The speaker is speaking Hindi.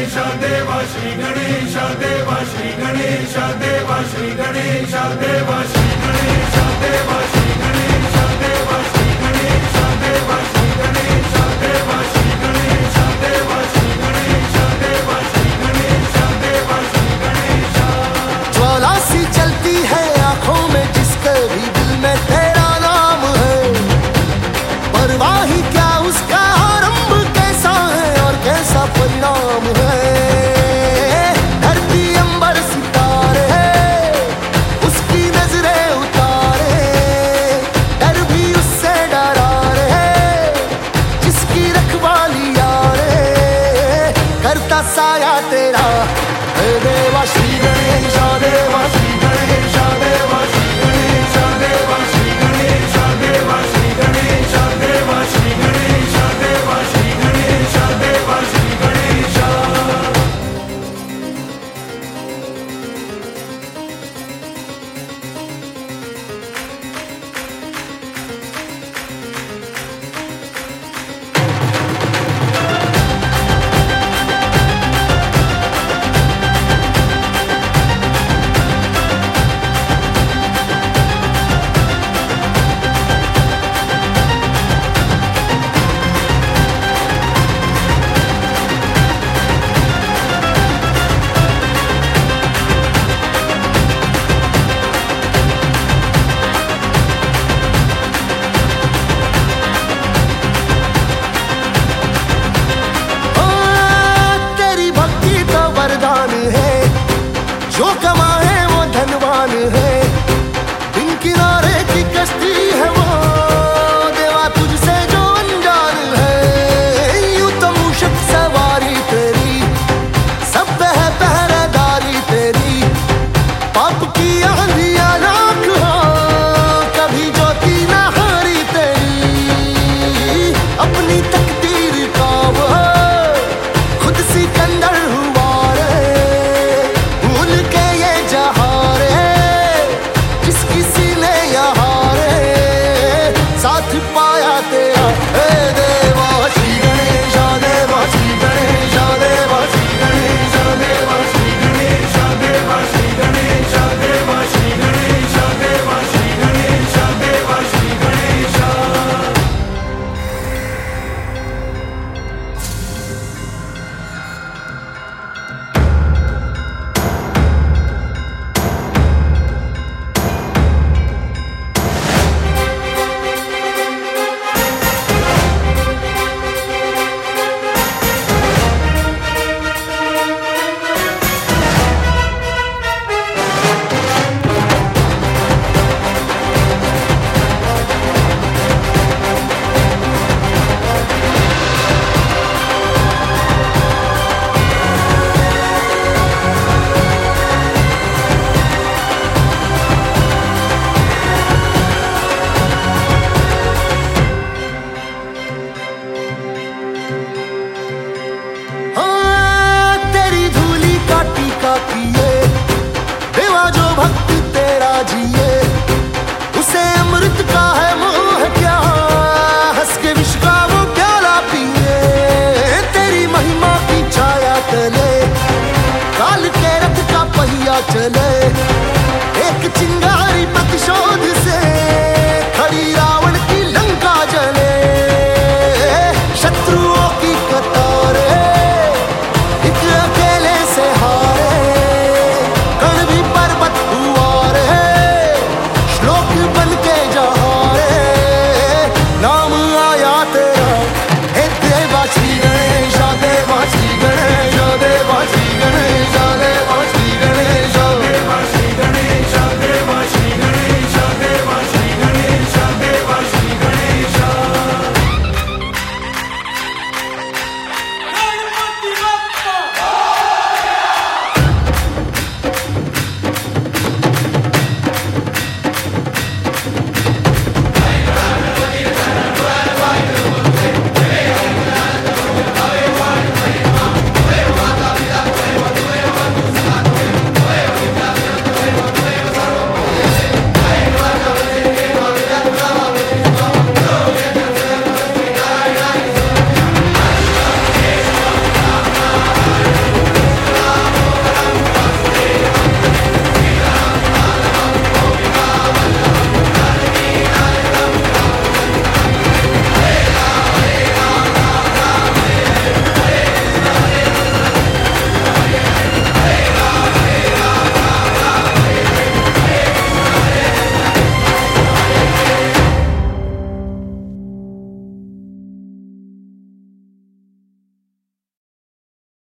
गणेश देवा श्री गणेश देवा श्री गणेश देवा श्री गणेश देवा श्री गणेश देवा श्री गणेश देवा श्री गणेश देवा श्री गणेश देवा श्री गणेश देवा श्री गणेश देवा श्री गणेश देवा श्री गणेश। ज्वाला सी चलती है आंखों में जिसके भी दिल में तेरा नाम है, परवाही क्या उसका आरंभ कैसा है और कैसा परिणाम है। धरती अंबर सितारे उसकी नजरें उतारे, डर भी उससे डरा रे जिसकी रखवाली यारे, करता साया तेरा हे देवा श्री गणेश देवा श्री गणेश देवा श्री गणेश देवा श्री गणेश देवा श्री गणेश देवा श्री गणेश देवा श्री गणेश देवा श्री गणेश। जो कमाए वो धनवान है, बिन किनारे की कश्ती है वो देवा तुझसे जो अनजान है। यूं तो मूषक सवारी तेरी सब पे है पहरेदारी तेरी, पाप की आंधियां राख हो कभी ज्योति न हारी तेरी। अपनी तकदीर का वो खुद सिकंदर हुआ पाया तेरा हे देवा श्री गणेश देवा श्री गणेश देवा श्री गणेश देवा श्री गणेश देवा श्री गणेश देवा श्री गणेश देवा श्री गणेश देवा श्री गणेश। किए देवा जो भक्त तेरा जिए, उसे अमृत का है मोह क्या, हंस के विष का वो प्याला पिए। तेरी महिमा की छाया तले काल के रथ का पहिया चले,